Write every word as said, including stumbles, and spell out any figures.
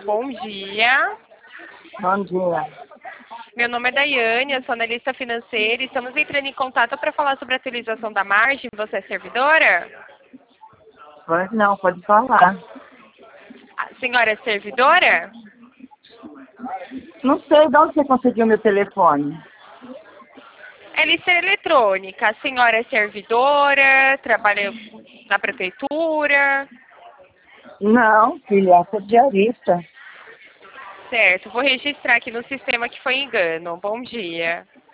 Bom dia. Bom dia. Meu nome é Daiane, eu sou analista financeira e estamos entrando em contato para falar sobre a atualização da margem. Você é servidora? Pois não, pode falar. A senhora é servidora? Não sei de onde você conseguiu meu telefone. É lista eletrônica. A senhora é servidora? Trabalha na prefeitura? Não, filha, essa é diarista. Certo, vou registrar aqui no sistema que foi engano. Bom dia.